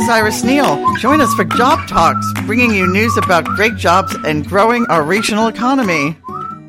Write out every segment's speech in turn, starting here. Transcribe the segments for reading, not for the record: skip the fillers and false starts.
is Iris Neal. Join us for Job Talks, bringing you news about great jobs and growing our regional economy.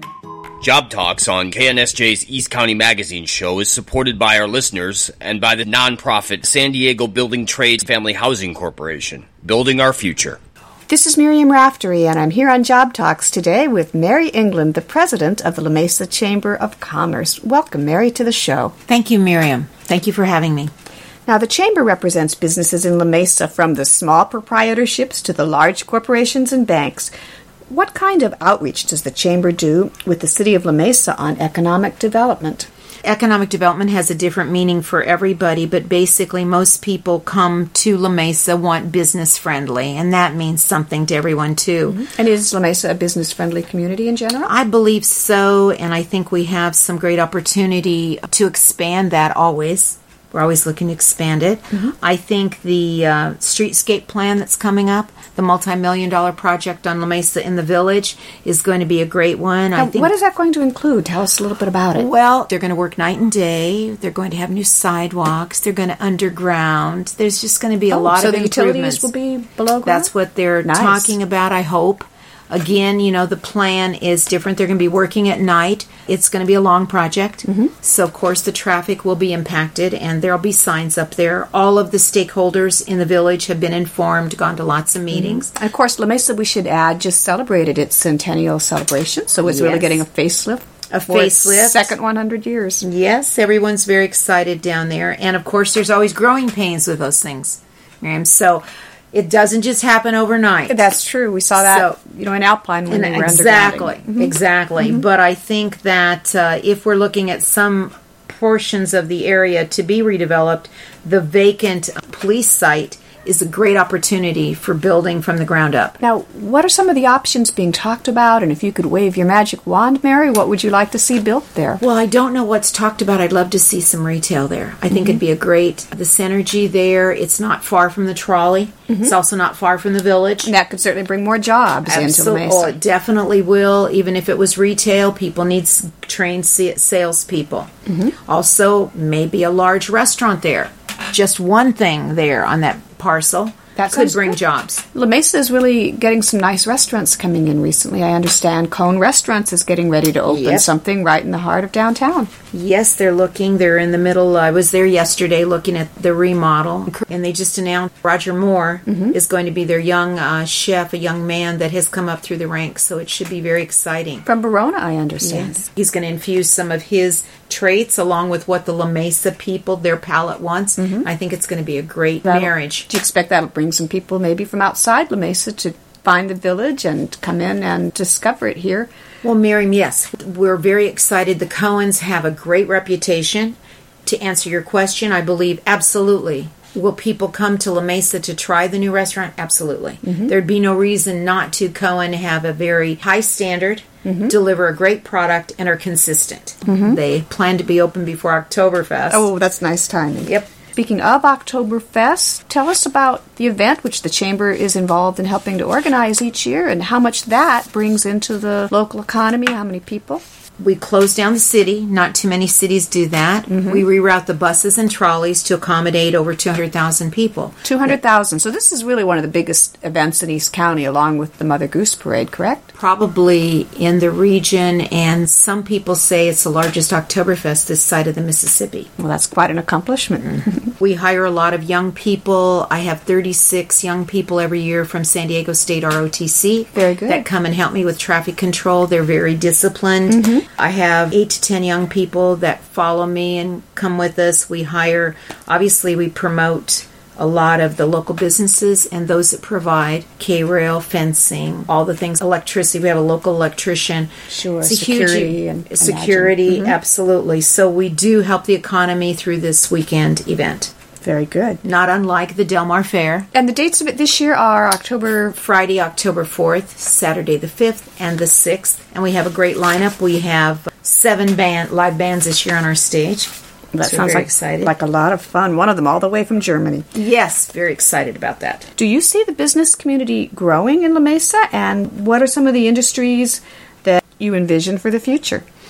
Job Talks on KNSJ's East County Magazine show is supported by our listeners and by the nonprofit San Diego Building Trades Family Housing Corporation, building our future. This is Miriam Raftery, and I'm here on Job Talks today with Mary England, the president of the La Mesa Chamber of Commerce. Welcome, Mary, to the show. Thank you, Miriam. Thank you for having me. Now, the Chamber represents businesses in La Mesa from the small proprietorships to the large corporations and banks. What kind of outreach does the Chamber do with the city of La Mesa on economic development? Economic development has a different meaning for everybody, but basically most people come to La Mesa want business friendly, and that means something to everyone too. Mm-hmm. And is La Mesa a business friendly community in general? I believe so, and I think we have some great opportunity to expand that always. We're always looking to expand it. Mm-hmm. I think the streetscape plan that's coming up, the multi-million-dollar project on La Mesa in the Village, is going to be a great one. Now, what is that going to include? Tell us a little bit about it. Well, they're going to work night and day. They're going to have new sidewalks. They're going to underground. There's just going to be a lot of improvements. So the utilities will be below ground? That's what they're talking about, I hope. Again, the plan is different. They're going to be working at night. It's going to be a long project. Mm-hmm. So, of course, the traffic will be impacted, and there will be signs up there. All of the stakeholders in the village have been informed, gone to lots of meetings. Mm-hmm. And, of course, La Mesa, we should add, just celebrated its centennial celebration, so it's really getting a facelift. A facelift. Second 100 years. Yes, everyone's very excited down there. And, of course, there's always growing pains with those things, Miriam. So it doesn't just happen overnight. That's true. We saw that, in Alpine when they were Exactly. Mm-hmm. Exactly. Mm-hmm. But I think that if we're looking at some portions of the area to be redeveloped, the vacant police site is a great opportunity for building from the ground up. Now, what are some of the options being talked about? And if you could wave your magic wand, Mary, what would you like to see built there? Well, I don't know what's talked about. I'd love to see some retail there. I think it'd be the synergy there. It's not far from the trolley. Mm-hmm. It's also not far from the village. And that could certainly bring more jobs into La Mesa. Oh, it definitely will. Even if it was retail, people need trained salespeople. Mm-hmm. Also, maybe a large restaurant there. Just one thing there on that parcel that could bring jobs. La Mesa is really getting some nice restaurants coming in recently. I understand Cone Restaurants is getting ready to open something right in the heart of downtown. Yes, they're looking. They're in the middle. I was there yesterday looking at the remodel, and they just announced Roger Moore is going to be their young chef, a young man that has come up through the ranks, so it should be very exciting. From Verona, I understand. Yes. He's going to infuse some of his traits along with what the La Mesa people, their palate wants. I think it's going to be a great marriage. Do you expect that'll bring some people maybe from outside La Mesa to find the village and come in and discover it here? Well, Miriam, yes. We're very excited. The Cohens have a great reputation. To answer your question, I believe absolutely. Will people come to La Mesa to try the new restaurant? Absolutely. There'd be no reason not to. Cohen have a very high standard, deliver a great product, and are consistent. They plan to be open before Oktoberfest. Oh, that's nice timing. Yep. Speaking of Oktoberfest, tell us about the event which the Chamber is involved in helping to organize each year and how much that brings into the local economy, how many people? We close down the city. Not too many cities do that. We reroute the buses and trolleys to accommodate over 200,000 people. 200,000. So this is really one of the biggest events in East County, along with the Mother Goose Parade, correct? Probably in the region, and some people say it's the largest Oktoberfest this side of the Mississippi. Well, that's quite an accomplishment. We hire a lot of young people. I have 36 young people every year from San Diego State ROTC. Very good. That come and help me with traffic control. They're very disciplined. I have 8 to 10 young people that follow me and come with us. We hire, obviously we promote a lot of the local businesses and those that provide K-rail, fencing, all the things, electricity. We have a local electrician. Sure, it's security. Security, absolutely. So we do help the economy through this weekend event. Very good. Not unlike the Del Mar Fair. And the dates of it this year are Friday, October 4th, Saturday the 5th, and the 6th. And we have a great lineup. We have 7 live bands this year on our stage. That sounds like a lot of fun. One of them all the way from Germany. Yes, very excited about that. Do you see the business community growing in La Mesa? And what are some of the industries that you envision for the future?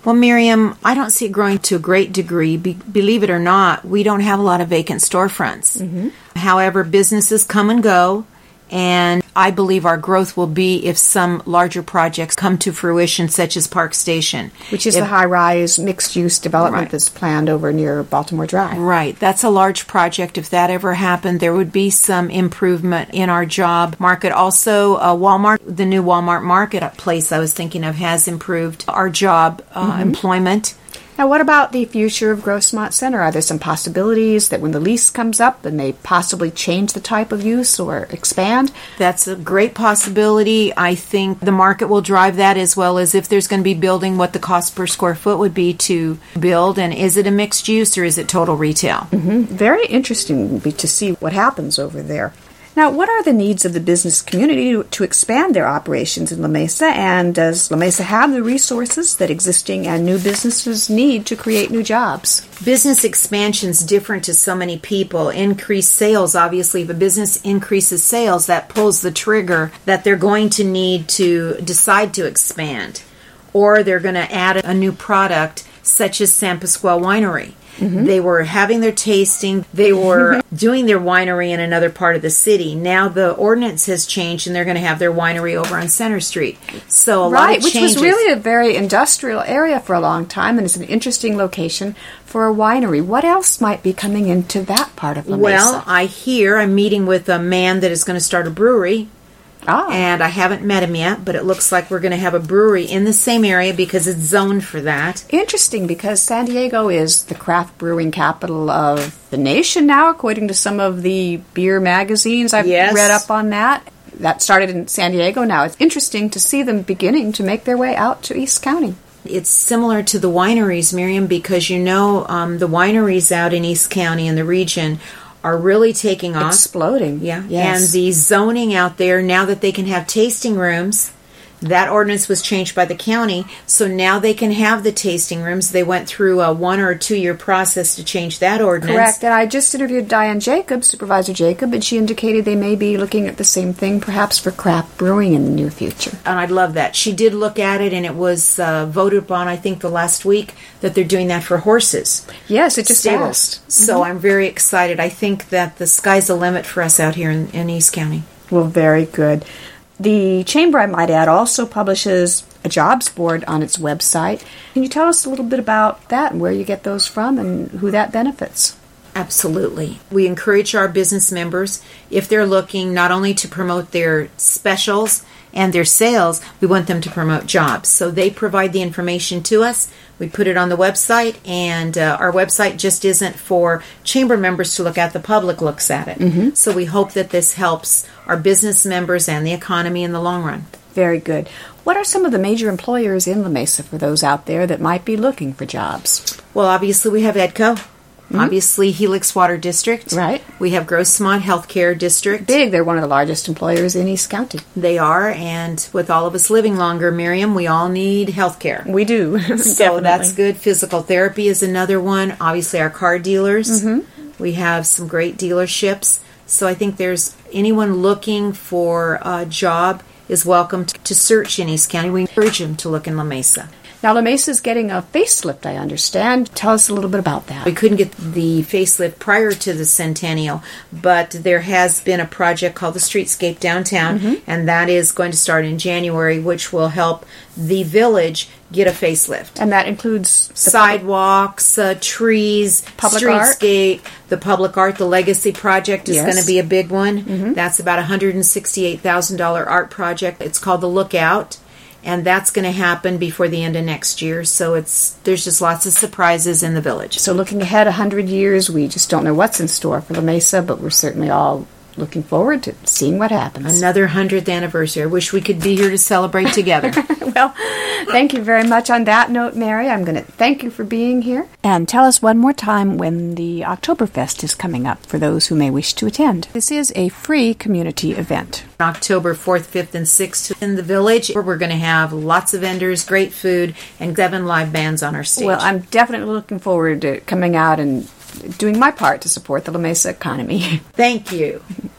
Well, Miriam, I don't see it growing to a great degree. Believe it or not, we don't have a lot of vacant storefronts. Mm-hmm. However, businesses come and go, and I believe our growth will be if some larger projects come to fruition, such as Park Station. Which is the high-rise mixed-use development that's planned over near Baltimore Drive. Right. That's a large project. If that ever happened, there would be some improvement in our job market. Also, Walmart, the new Walmart Marketplace I was thinking of, has improved our job employment. Now, what about the future of Grossmont Center? Are there some possibilities that when the lease comes up, they may possibly change the type of use or expand? That's a great possibility. I think the market will drive that, as well as if there's going to be building, what the cost per square foot would be to build, and is it a mixed use or is it total retail? Mm-hmm. Very interesting to see what happens over there. Now, what are the needs of the business community to expand their operations in La Mesa, and does La Mesa have the resources that existing and new businesses need to create new jobs? Business expansion is different to so many people. Increased sales, obviously, if a business increases sales, that pulls the trigger that they're going to need to decide to expand, or they're going to add a new product, such as San Pasqual Winery. Mm-hmm. They were having their tasting. They were doing their winery in another part of the city. Now the ordinance has changed, and they're going to have their winery over on Center Street. So a lot of changes. Which was really a very industrial area for a long time, and it's an interesting location for a winery. What else might be coming into that part of La Mesa? Well, I'm meeting with a man that is going to start a brewery. And I haven't met him yet, but it looks like we're going to have a brewery in the same area because it's zoned for that. Interesting, because San Diego is the craft brewing capital of the nation now, according to some of the beer magazines. I've read up on that. That started in San Diego now. It's interesting to see them beginning to make their way out to East County. It's similar to the wineries, Miriam, because the wineries out in East County and the region are really taking off. Exploding. Yeah. Yes. And the zoning out there, now that they can have tasting rooms, that ordinance was changed by the county, so now they can have the tasting rooms. They went through a 1 or 2 year process to change that ordinance. Correct. And I just interviewed Diane Jacob, Supervisor Jacob, and she indicated they may be looking at the same thing, perhaps for craft brewing in the near future. And I'd love that. She did look at it, and it was voted upon, I think, the last week, that they're doing that for horses. Yes, it just passed. So I'm very excited. I think that the sky's the limit for us out here in East County. Well, very good. The Chamber, I might add, also publishes a jobs board on its website. Can you tell us a little bit about that and where you get those from and who that benefits? Absolutely. We encourage our business members, if they're looking not only to promote their specials and their sales, we want them to promote jobs. So they provide the information to us. We put it on the website, and our website just isn't for chamber members to look at. The public looks at it. Mm-hmm. So we hope that this helps our business members and the economy in the long run. Very good. What are some of the major employers in La Mesa for those out there that might be looking for jobs? Well, obviously we have EDCO. Mm-hmm. Obviously, Helix Water District. Right. We have Grossmont Healthcare District. Big. They're one of the largest employers in East County. They are, and with all of us living longer, Miriam, we all need health care. We do. So that's good. Physical therapy is another one. Obviously, our car dealers. Mm-hmm. We have some great dealerships. So I think there's anyone looking for a job is welcome to search in East County. We encourage them to look in La Mesa. Now, La Mesa is getting a facelift, I understand. Tell us a little bit about that. We couldn't get the facelift prior to the centennial, but there has been a project called the Streetscape Downtown, mm-hmm. and that is going to start in January, which will help the village get a facelift. And that includes sidewalks, trees, public streetscape, the public art. The Legacy Project is going to be a big one. Mm-hmm. That's about a $168,000 art project. It's called The Lookout. And that's going to happen before the end of next year. So there's just lots of surprises in the village. So looking ahead 100 years, we just don't know what's in store for La Mesa, but we're certainly all looking forward to seeing what happens. Another 100th anniversary. I wish we could be here to celebrate together. Well, thank you very much. On that note, Mary, I'm going to thank you for being here. And tell us one more time when the Oktoberfest is coming up for those who may wish to attend. This is a free community event. October 4th, 5th, and 6th in the village, where we're going to have lots of vendors, great food, and 7 live bands on our stage. Well, I'm definitely looking forward to coming out and doing my part to support the La Mesa economy. Thank you.